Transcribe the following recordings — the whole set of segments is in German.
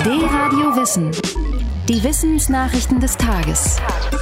D-Radio Wissen. Die Wissensnachrichten des Tages.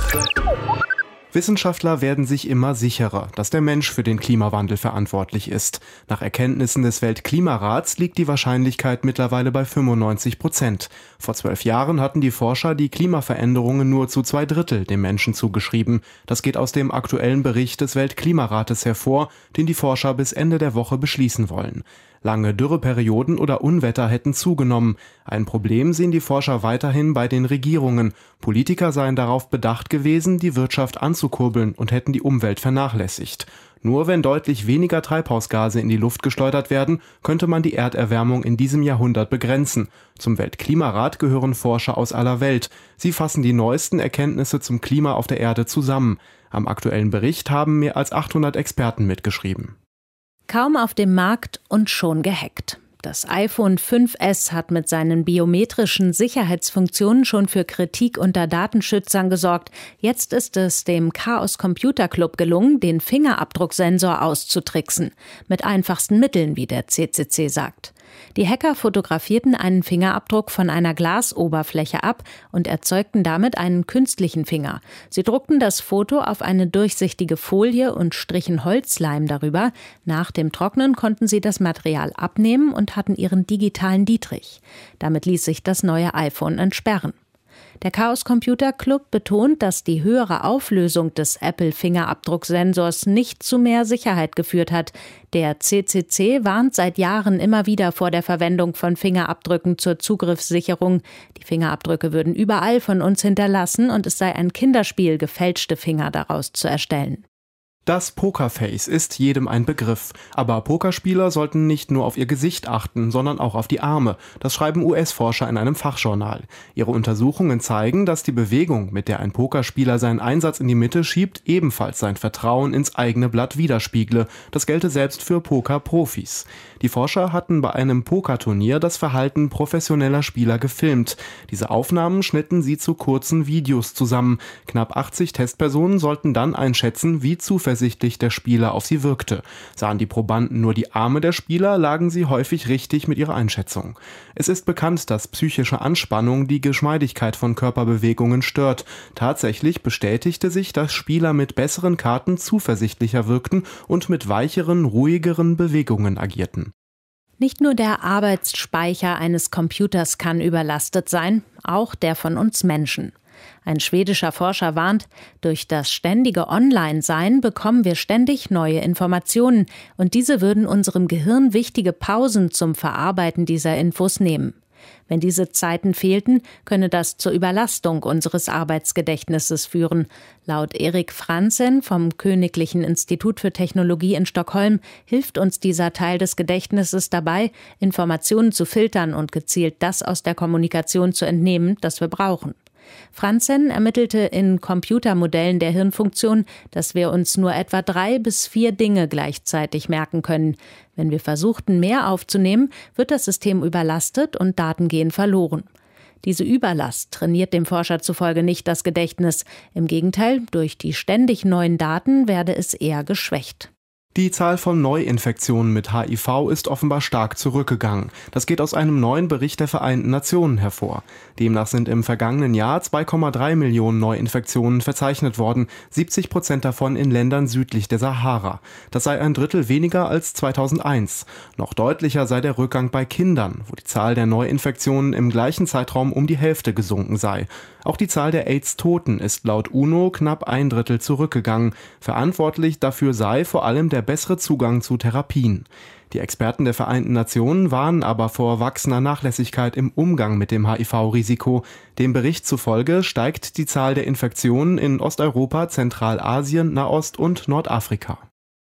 Wissenschaftler werden sich immer sicherer, dass der Mensch für den Klimawandel verantwortlich ist. Nach Erkenntnissen des Weltklimarats liegt die Wahrscheinlichkeit mittlerweile bei 95%. Vor 12 Jahren hatten die Forscher die Klimaveränderungen nur zu 2/3 dem Menschen zugeschrieben. Das geht aus dem aktuellen Bericht des Weltklimarates hervor, den die Forscher bis Ende der Woche beschließen wollen. Lange Dürreperioden oder Unwetter hätten zugenommen. Ein Problem sehen die Forscher weiterhin bei den Regierungen. Politiker seien darauf bedacht gewesen, die Wirtschaft anzukurbeln und hätten die Umwelt vernachlässigt. Nur wenn deutlich weniger Treibhausgase in die Luft geschleudert werden, könnte man die Erderwärmung in diesem Jahrhundert begrenzen. Zum Weltklimarat gehören Forscher aus aller Welt. Sie fassen die neuesten Erkenntnisse zum Klima auf der Erde zusammen. Am aktuellen Bericht haben mehr als 800 Experten mitgeschrieben. Kaum auf dem Markt und schon gehackt. Das iPhone 5S hat mit seinen biometrischen Sicherheitsfunktionen schon für Kritik unter Datenschützern gesorgt. Jetzt ist es dem Chaos Computer Club gelungen, den Fingerabdrucksensor auszutricksen. Mit einfachsten Mitteln, wie der CCC sagt. Die Hacker fotografierten einen Fingerabdruck von einer Glasoberfläche ab und erzeugten damit einen künstlichen Finger. Sie druckten das Foto auf eine durchsichtige Folie und strichen Holzleim darüber. Nach dem Trocknen konnten sie das Material abnehmen und hatten ihren digitalen Dietrich. Damit ließ sich das neue iPhone entsperren. Der Chaos Computer Club betont, dass die höhere Auflösung des Apple-Fingerabdrucksensors nicht zu mehr Sicherheit geführt hat. Der CCC warnt seit Jahren immer wieder vor der Verwendung von Fingerabdrücken zur Zugriffssicherung. Die Fingerabdrücke würden überall von uns hinterlassen und es sei ein Kinderspiel, gefälschte Finger daraus zu erstellen. Das Pokerface ist jedem ein Begriff. Aber Pokerspieler sollten nicht nur auf ihr Gesicht achten, sondern auch auf die Arme. Das schreiben US-Forscher in einem Fachjournal. Ihre Untersuchungen zeigen, dass die Bewegung, mit der ein Pokerspieler seinen Einsatz in die Mitte schiebt, ebenfalls sein Vertrauen ins eigene Blatt widerspiegle. Das gelte selbst für Pokerprofis. Die Forscher hatten bei einem Pokerturnier das Verhalten professioneller Spieler gefilmt. Diese Aufnahmen schnitten sie zu kurzen Videos zusammen. Knapp 80 Testpersonen sollten dann einschätzen, wie zuversichtlich der Spieler auf sie wirkte. Sahen die Probanden nur die Arme der Spieler, lagen sie häufig richtig mit ihrer Einschätzung. Es ist bekannt, dass psychische Anspannung die Geschmeidigkeit von Körperbewegungen stört. Tatsächlich bestätigte sich, dass Spieler mit besseren Karten zuversichtlicher wirkten und mit weicheren, ruhigeren Bewegungen agierten. Nicht nur der Arbeitsspeicher eines Computers kann überlastet sein, auch der von uns Menschen. Ein schwedischer Forscher warnt, durch das ständige Online-Sein bekommen wir ständig neue Informationen und diese würden unserem Gehirn wichtige Pausen zum Verarbeiten dieser Infos nehmen. Wenn diese Zeiten fehlten, könne das zur Überlastung unseres Arbeitsgedächtnisses führen. Laut Erik Franzen vom Königlichen Institut für Technologie in Stockholm hilft uns dieser Teil des Gedächtnisses dabei, Informationen zu filtern und gezielt das aus der Kommunikation zu entnehmen, das wir brauchen. Franzen ermittelte in Computermodellen der Hirnfunktion, dass wir uns nur etwa 3 bis 4 Dinge gleichzeitig merken können. Wenn wir versuchten, mehr aufzunehmen, wird das System überlastet und Daten gehen verloren. Diese Überlast trainiert dem Forscher zufolge nicht das Gedächtnis. Im Gegenteil, durch die ständig neuen Daten werde es eher geschwächt. Die Zahl von Neuinfektionen mit HIV ist offenbar stark zurückgegangen. Das geht aus einem neuen Bericht der Vereinten Nationen hervor. Demnach sind im vergangenen Jahr 2,3 Millionen Neuinfektionen verzeichnet worden, 70% davon in Ländern südlich der Sahara. Das sei ein Drittel weniger als 2001. Noch deutlicher sei der Rückgang bei Kindern, wo die Zahl der Neuinfektionen im gleichen Zeitraum um die Hälfte gesunken sei. Auch die Zahl der AIDS-Toten ist laut UNO knapp 1/3 zurückgegangen. Verantwortlich dafür sei vor allem der bessere Zugang zu Therapien. Die Experten der Vereinten Nationen warnen aber vor wachsender Nachlässigkeit im Umgang mit dem HIV-Risiko. Dem Bericht zufolge steigt die Zahl der Infektionen in Osteuropa, Zentralasien, Nahost und Nordafrika.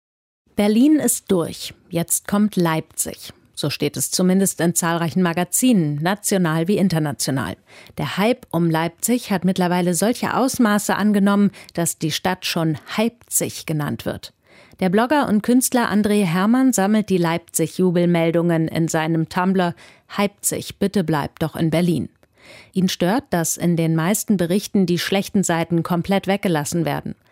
Berlin ist durch. Jetzt kommt Leipzig. So steht es zumindest in zahlreichen Magazinen, national wie international. Der Hype um Leipzig hat mittlerweile solche Ausmaße angenommen, dass die Stadt schon Hypzig genannt wird. Der Blogger und Künstler André Hermann sammelt die Leipzig-Jubelmeldungen in seinem Tumblr »Hypzig, bitte bleib doch in Berlin«. Ihn stört, dass in den meisten Berichten die schlechten Seiten komplett weggelassen werden.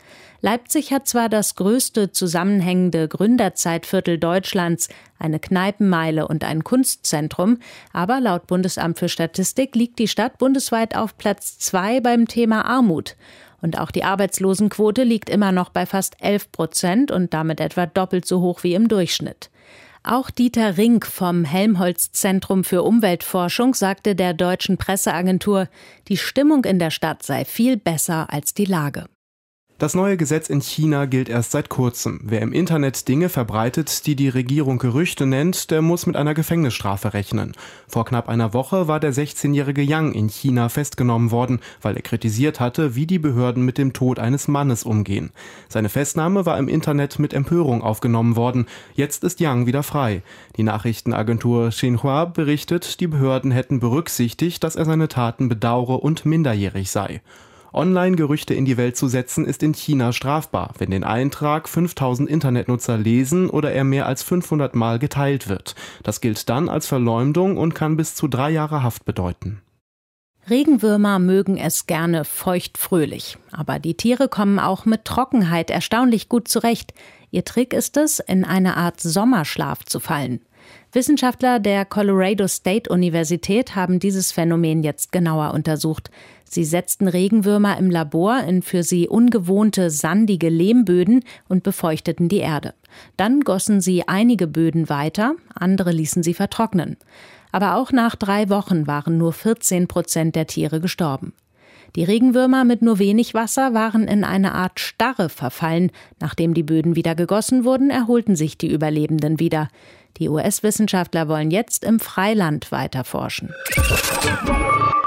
Leipzig hat zwar das größte zusammenhängende Gründerzeitviertel Deutschlands, eine Kneipenmeile und ein Kunstzentrum, aber laut Bundesamt für Statistik liegt die Stadt bundesweit auf Platz 2 beim Thema Armut. Und auch die Arbeitslosenquote liegt immer noch bei fast 11% und damit etwa doppelt so hoch wie im Durchschnitt. Auch Dieter Rink vom Helmholtz-Zentrum für Umweltforschung sagte der deutschen Presseagentur, die Stimmung in der Stadt sei viel besser als die Lage. Das neue Gesetz in China gilt erst seit kurzem. Wer im Internet Dinge verbreitet, die die Regierung Gerüchte nennt, der muss mit einer Gefängnisstrafe rechnen. Vor knapp einer Woche war der 16-jährige Yang in China festgenommen worden, weil er kritisiert hatte, wie die Behörden mit dem Tod eines Mannes umgehen. Seine Festnahme war im Internet mit Empörung aufgenommen worden. Jetzt ist Yang wieder frei. Die Nachrichtenagentur Xinhua berichtet, die Behörden hätten berücksichtigt, dass er seine Taten bedauere und minderjährig sei. Online-Gerüchte in die Welt zu setzen, ist in China strafbar, wenn den Eintrag 5000 Internetnutzer lesen oder er mehr als 500 Mal geteilt wird. Das gilt dann als Verleumdung und kann bis zu 3 Jahre Haft bedeuten. Regenwürmer mögen es gerne feuchtfröhlich. Aber die Tiere kommen auch mit Trockenheit erstaunlich gut zurecht. Ihr Trick ist es, in eine Art Sommerschlaf zu fallen. Wissenschaftler der Colorado State Universität haben dieses Phänomen jetzt genauer untersucht. Sie setzten Regenwürmer im Labor in für sie ungewohnte, sandige Lehmböden und befeuchteten die Erde. Dann gossen sie einige Böden weiter, andere ließen sie vertrocknen. Aber auch nach 3 Wochen waren nur 14% der Tiere gestorben. Die Regenwürmer mit nur wenig Wasser waren in eine Art Starre verfallen. Nachdem die Böden wieder gegossen wurden, erholten sich die Überlebenden wieder. Die US-Wissenschaftler wollen jetzt im Freiland weiter forschen.